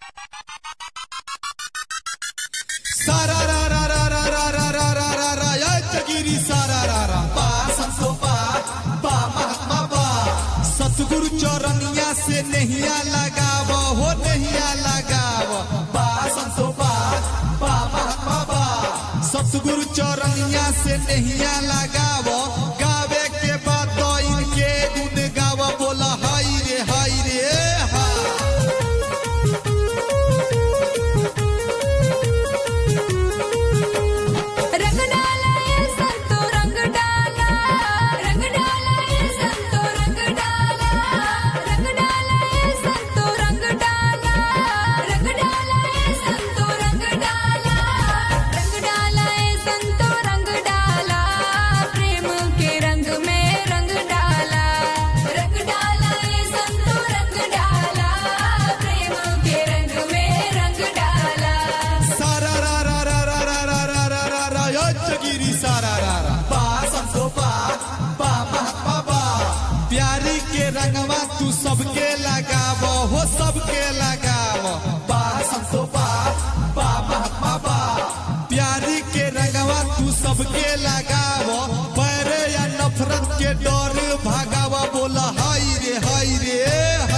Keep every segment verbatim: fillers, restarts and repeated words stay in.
सारा रा रा रा रा रा रा रा रा रा रा या जगिरी सारा रा रा बा संतो बा बा महात्मा बा सतगुरु चौरनिया से नहिया लगाव हो नहिया लगाव बा संतो बा बा महात्मा बा सतगुरु चौरनिया से नहिया लगाव गावे के बाद तो इनके गुण गाव बोला हाय रे हाय रे हा प्यारी के रंगवा तू सबके लगाव हो सबके लगाव बा संतो बा बा महात्मा बा प्यारी के रंगवा तू सबके लगाव बैर या नफरत के डर भागाव बोला हाय रे हाय रे हा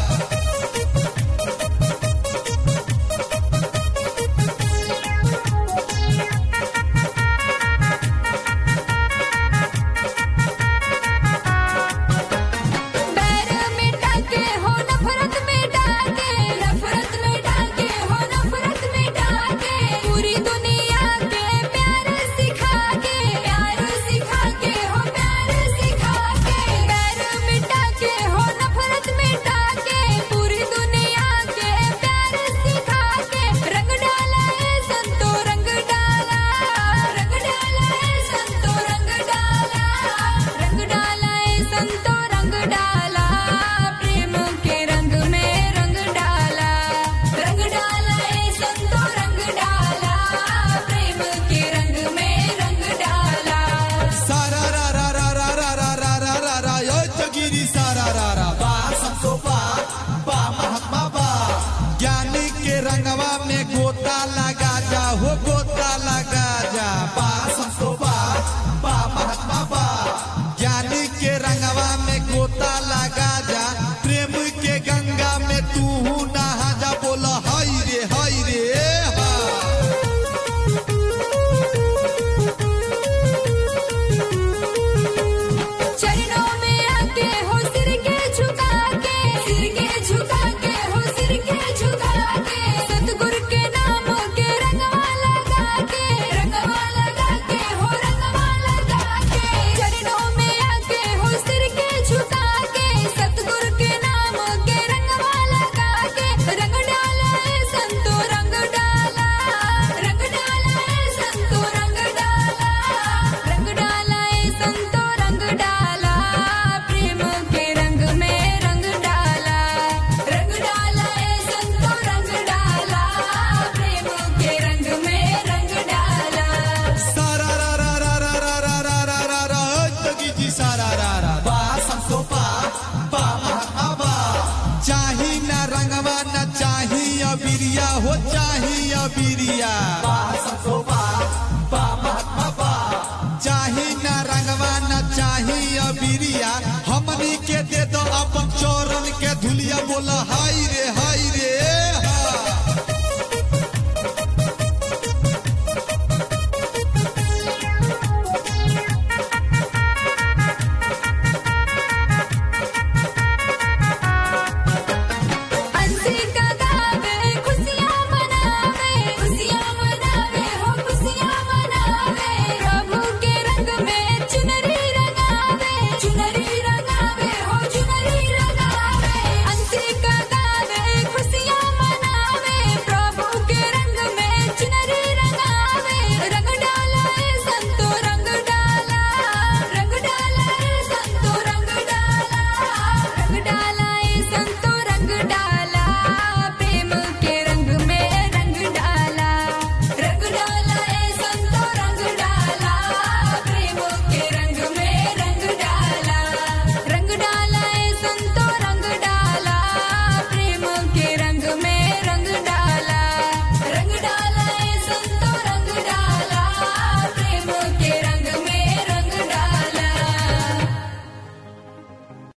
ज्ञानी के रंगवा में गोता लगा जा हो गोता लगा जा बा संतो बा बा महात्मा बा ज्ञानी के रंगवा में गोता लगा जा प्रेम के गंगा में तू नहा जा बोला हाय रे हाय रे हा चरणों में आके हो सिर के झुका के सिर के झुका के हो सिर के झुका के सतगुरु के नाम के रंगवा लगा के रंगवा लगा के हो रंगवा लगा के चरणों में आके हो सिर के झुका के सतगुरु के नाम के रंगवा लगा के रंग डाला है संतो रंग डाला रंग डाला है संतो रंग डाला रंग डाला है संतो रंग डाला प्रेम के रंग में रंग डाला रंग डाला है संतो रंग डाला प्रेम के रंग में रंग डाला सारा रा रा रा रा रा रा रा रा रा रा जगी जी सारा रा रा बा संतो बा बा महात्मा बा चाही ना रंगवा न चाही अबिरिया हो चाही अबिरिया बा संतो बा